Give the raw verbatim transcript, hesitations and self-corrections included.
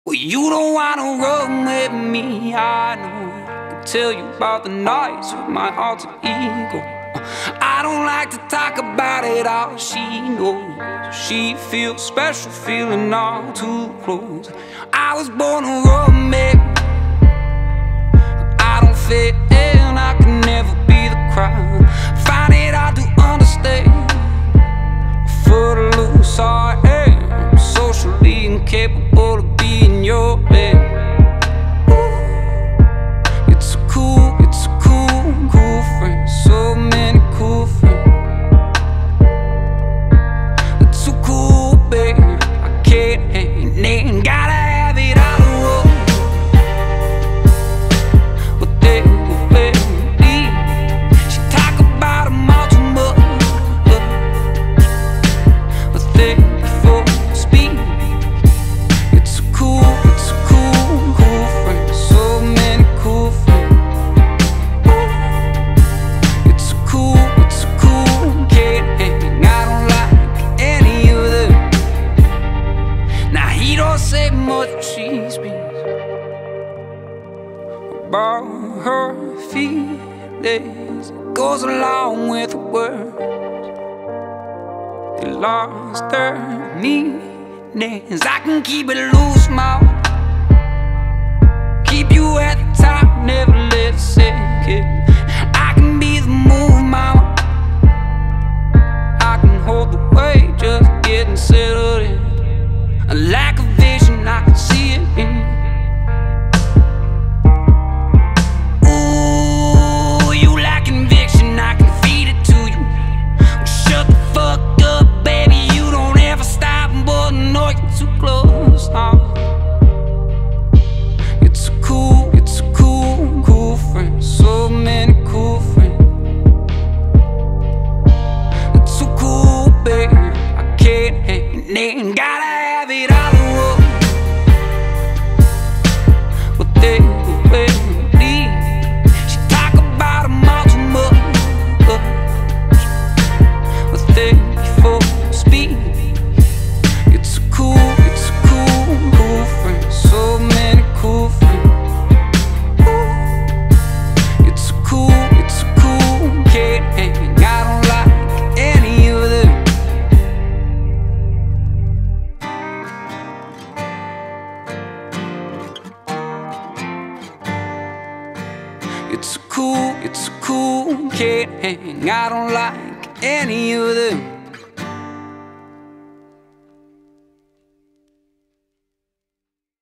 Well, you don't wanna run with me, I know. I can tell you about the nights with my alter ego. I don't like to talk about it all, she knows. She feels special, feeling all too close. I was born to run, baby. I don't fit in, I can never be the crowd. Find it hard to understand. Footloose I am, socially incapable of being your man. It's a cool, it's a cool, cool friend. So many cool friends. It's so cool, babe, I can't hang in. Gotta have it all the road. But they will let me. She talk about them all too much. But thank you for speaking. It's a cool, it's a cool, cool friend. So many cool friends. It's a cool, it's a cool, can't hang. I don't like any of them. Now he don't say much, she speaks about her feelings. It goes along with the words. They lost their meanings. I can keep it loose, mouth. Keep you at the top, never let it sink in. I can be the move, mama. I can hold the weight, just getting settled in. A lack of vision, I can see it in. Ooh, you lack conviction, I can feed it to you. Well, shut the fuck up, baby, you don't ever stop, but no, you're too close. uh. It's a cool, it's a cool, cool friend. So many cool friends. It's so cool, baby, I can't hang in. Gotta have it all the road. But they will let me. She talk about them all too much. But thank you for speaking. It's a cool, it's a cool, cool friend. So many cool friends. It's a cool, it's a cool, can't hang. I don't like any of them. It's a cool, it's a cool, can't hang. I don't like any of them.